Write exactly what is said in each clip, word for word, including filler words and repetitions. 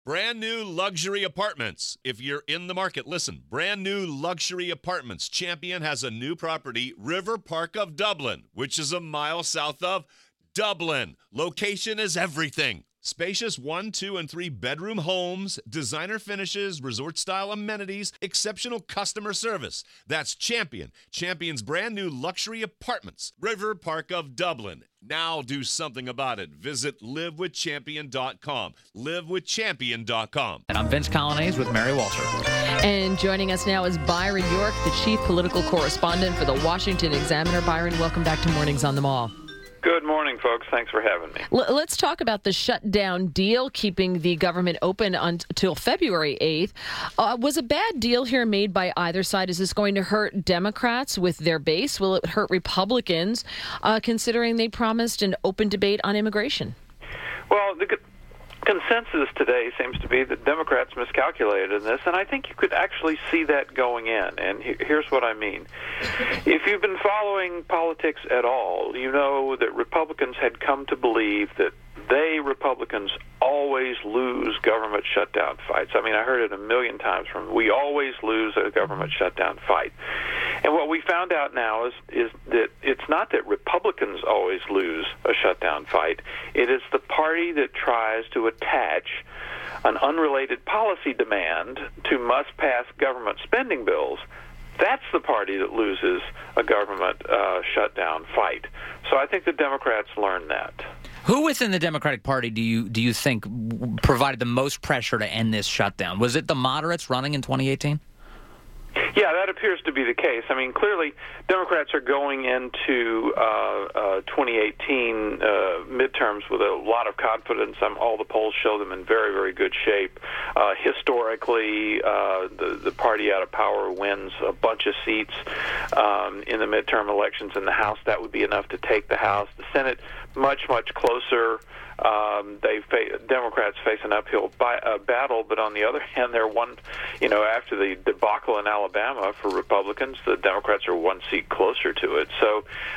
Brand new luxury apartments. If you're in the market, listen. Brand new luxury apartments. Champion has a new property, River Park of Dublin, which is a mile south of Dublin. Location is everything. Spacious one, two, and three bedroom homes, designer finishes, resort-style amenities, exceptional customer service. That's Champion. Champion's brand new luxury apartments. River Park of Dublin. Now do something about it. Visit live with champion dot com. live with champion dot com. And I'm Vince Colonnese with Mary Walter. And joining us now is Byron York, the chief political correspondent for the Washington Examiner. Byron, welcome back to Mornings on the Mall. Good morning, folks. Thanks for having me. L- let's talk about the shutdown deal, keeping the government open until February eighth. Uh, was a bad deal here made by either side? Is this going to hurt Democrats with their base? Will it hurt Republicans, uh, considering they promised an open debate on immigration? Well, the consensus today seems to be that Democrats miscalculated in this, and I think you could actually see that going in. And he- here's what I mean. If you've been following politics at all, you know that Republicans had come to believe that they, Republicans, always lose government shutdown fights. I mean, I heard it a million times from them. We always lose a government shutdown fight. And what we found out now is, is that it's not that Republicans always lose a shutdown fight. It is the party that tries to attach an unrelated policy demand to must-pass government spending bills. That's the party that loses a government uh, shutdown fight. So I think the Democrats learned that. Who within the Democratic Party do you do you think provided the most pressure to end this shutdown? Was it the moderates running in twenty eighteen? Yeah, that appears to be the case. I mean, clearly, Democrats are going into uh, uh, twenty eighteen uh, midterms with a lot of confidence. Um, all the polls show them in very, very good shape. Uh, historically, uh, the, the party out of power wins a bunch of seats um, in the midterm elections in the House. That would be enough to take the House. The Senate, much, much closer. Um, they fa- Democrats face an uphill bi- uh, battle, but on the other hand, they're one, you know, after the debacle in Alabama for Republicans, the Democrats are one seat closer to it. So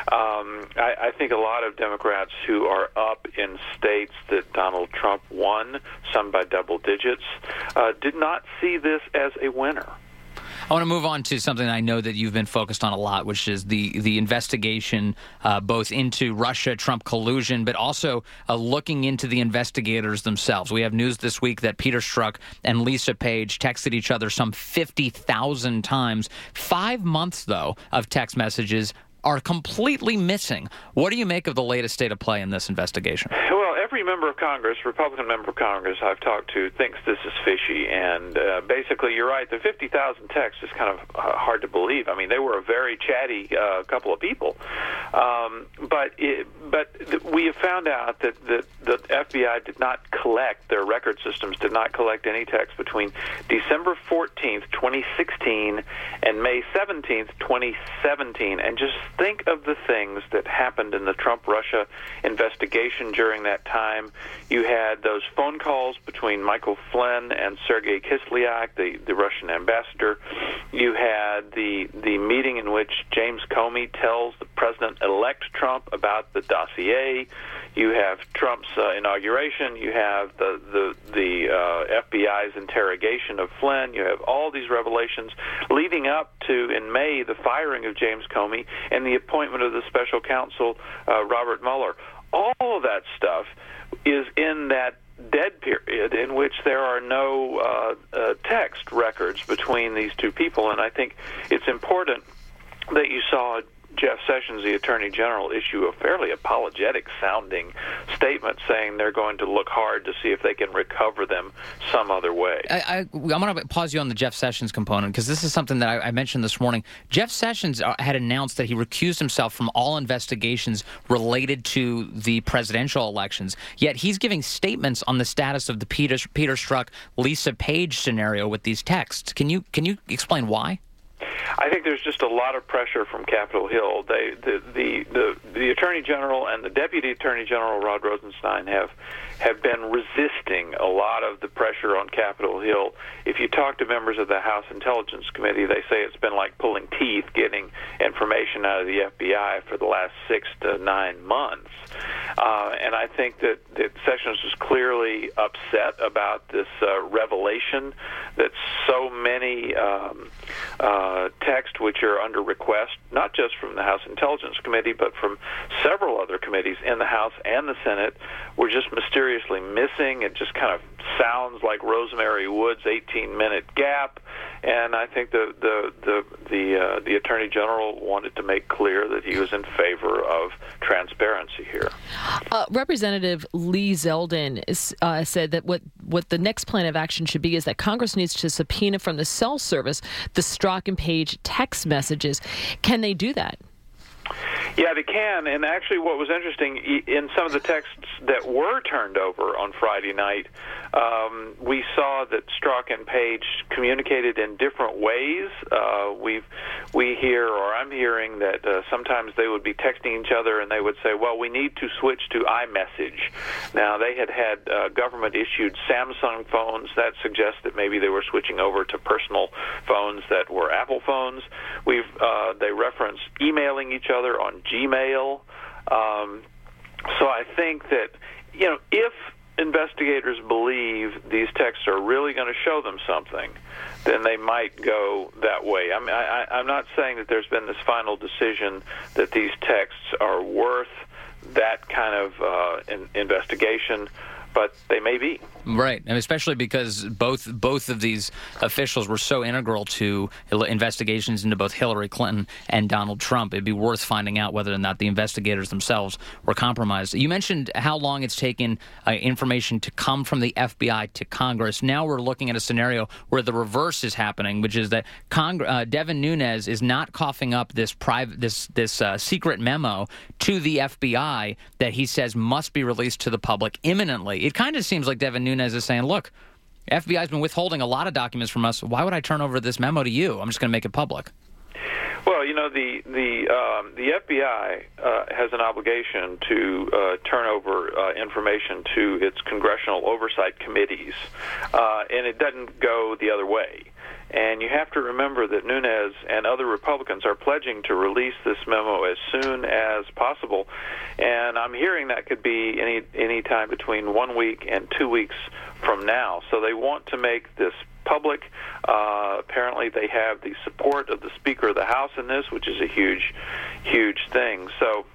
um, I, I think a lot of Democrats who are up in states that Donald Trump won, some by double digits, uh, did not see this as a winner. I want to move on to something I know that you've been focused on a lot, which is the, the investigation uh, both into Russia-Trump collusion, but also uh, looking into the investigators themselves. We have news this week that Peter Strzok and Lisa Page texted each other some fifty thousand times. Five months, though, of text messages are completely missing. What do you make of the latest state of play in this investigation? Well, every member of Congress, Republican member of Congress I've talked to, thinks this is fishy. And uh, basically, you're right, the fifty thousand texts is kind of uh, hard to believe. I mean, they were a very chatty uh, couple of people. Um, but it, but th- we have found out that the, the F B I did not collect, their record systems did not collect any text between December fourteenth, twenty sixteen and May seventeenth, twenty seventeen. And just think of the things that happened in the Trump-Russia investigation during that time. You had those phone calls between Michael Flynn and Sergei Kislyak, the, the Russian ambassador. You had the the meeting in which James Comey tells the President-elect Trump about the dossier. You have Trump's uh, inauguration. You have the the, the uh, F B I's interrogation of Flynn. You have all these revelations leading up to, in May, the firing of James Comey and the appointment of the special counsel, uh, Robert Mueller. All of that stuff is in that dead period in which there are no uh, uh, text records between these two people. And I think it's important that you saw Jeff Sessions, the Attorney General, issue a fairly apologetic-sounding statement saying they're going to look hard to see if they can recover them some other way. I, I, I'm going to pause you on the Jeff Sessions component because this is something that I, I mentioned this morning. Jeff Sessions had announced that he recused himself from all investigations related to the presidential elections, yet he's giving statements on the status of the Peter, Peter Strzok, Lisa Page scenario with these texts. Can you can you explain why? I think there's just a lot of pressure from Capitol Hill. They, the, the, the, the Attorney General and the Deputy Attorney General, Rod Rosenstein, have have been resisting a lot of the pressure on Capitol Hill. If you talk to members of the House Intelligence Committee, they say it's been like pulling teeth getting information out of the F B I for the last six to nine months. Uh, and I think that, that Sessions was clearly upset about this uh, revelation that so many um, uh, texts which are under request, not just from the House Intelligence Committee, but from several other committees in the House and the Senate, were just mysteriously missing. It just kind of sounds like Rosemary Wood's eighteen-minute gap. And I think the the the the, uh, the Attorney General wanted to make clear that he was in favor of transparency here. Uh, Representative Lee Zeldin is, uh, said that what, what the next plan of action should be is that Congress needs to subpoena from the cell service the Strzok and Page text messages. Can they do that? Yeah, they can. And actually what was interesting, in some of the texts that were turned over on Friday night, um, we saw that Strzok and Page communicated in different ways. Uh, we've, we hear, or I'm hearing, that uh, sometimes they would be texting each other and they would say, well, we need to switch to iMessage. Now, they had had uh, government-issued Samsung phones. That suggests that maybe they were switching over to personal phones that were Apple phones. We've uh, they reference emailing each other on Gmail. Um, so I think that, you know, if investigators believe these texts are really going to show them something, then they might go that way. I mean, I, I'm not saying that there's been this final decision that these texts are worth that kind of uh, in, investigation, but they may be. Right, and especially because both both of these officials were so integral to investigations into both Hillary Clinton and Donald Trump. It'd be worth finding out whether or not the investigators themselves were compromised. You mentioned how long it's taken uh, information to come from the F B I to Congress. Now we're looking at a scenario where the reverse is happening, which is that Cong- uh, Devin Nunes is not coughing up this private, this this uh, secret memo to the F B I that he says must be released to the public imminently. It kind of seems like Devin Nunes is saying, look, F B I's been withholding a lot of documents from us. Why would I turn over this memo to you? I'm just going to make it public. Well, you know, the the um, the F B I uh, has an obligation to uh, turn over uh, information to its congressional oversight committees, uh, and it doesn't go the other way. And you have to remember that Nunes and other Republicans are pledging to release this memo as soon as possible. And I'm hearing that could be any any time between one week and two weeks from now. So they want to make this public. Uh, apparently they have the support of the Speaker of the House in this, which is a huge, huge thing. So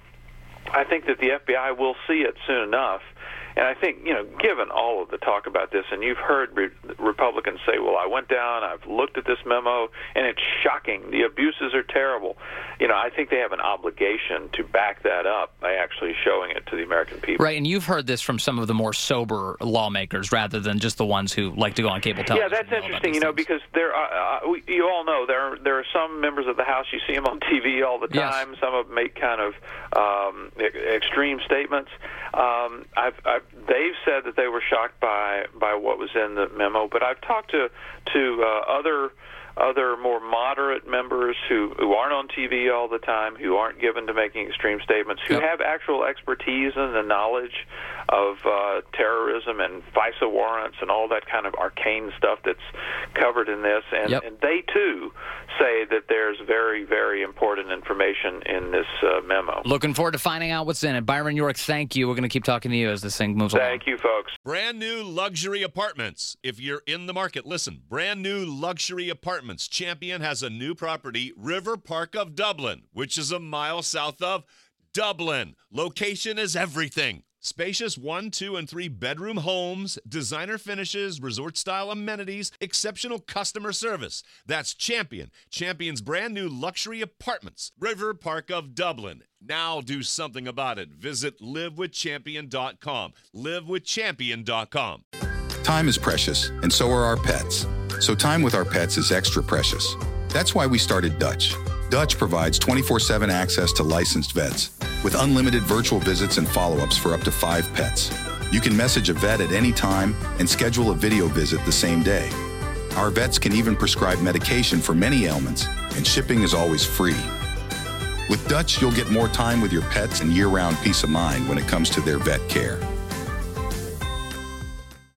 I think that the F B I will see it soon enough. And I think, you know, given all of the talk about this, and you've heard re- Republicans say, well, I went down, I've looked at this memo, and it's shocking. The abuses are terrible. You know, I think they have an obligation to back that up by actually showing it to the American people. Right, and you've heard this from some of the more sober lawmakers rather than just the ones who like to go on cable television. Yeah, that's interesting, you know, things. because there are, uh, we, you all know there are, there are some members of the House, you see them on T V all the time. Yes. Some of them make kind of um, extreme statements. Um, I've, I've They've said that they were shocked by, by what was in the memo, but I've talked to to uh, other other more moderate members who, who aren't on T V all the time, who aren't given to making extreme statements, who yep. have actual expertise and the knowledge of uh, terrorism and FISA warrants and all that kind of arcane stuff that's covered in this. And, yep. and they, too, say that there's very, very important information in this uh, memo. Looking forward to finding out what's in it. Byron York, thank you. We're going to keep talking to you as this thing moves thank along. Thank you, folks. Brand new luxury apartments. If you're in the market, listen. Brand new luxury apartments. Champion has a new property, River Park of Dublin, which is a mile south of Dublin. Location is everything. Spacious one, two, and three bedroom homes, designer finishes, resort-style amenities, exceptional customer service. That's Champion. Champion's brand new luxury apartments, River Park of Dublin. Now do something about it. Visit live with champion dot com. live with champion dot com. Time is precious, and so are our pets. So time with our pets is extra precious. That's why we started Dutch. Dutch provides twenty-four seven access to licensed vets with unlimited virtual visits and follow-ups for up to five pets. You can message a vet at any time and schedule a video visit the same day. Our vets can even prescribe medication for many ailments, and shipping is always free. With Dutch, you'll get more time with your pets and year-round peace of mind when it comes to their vet care.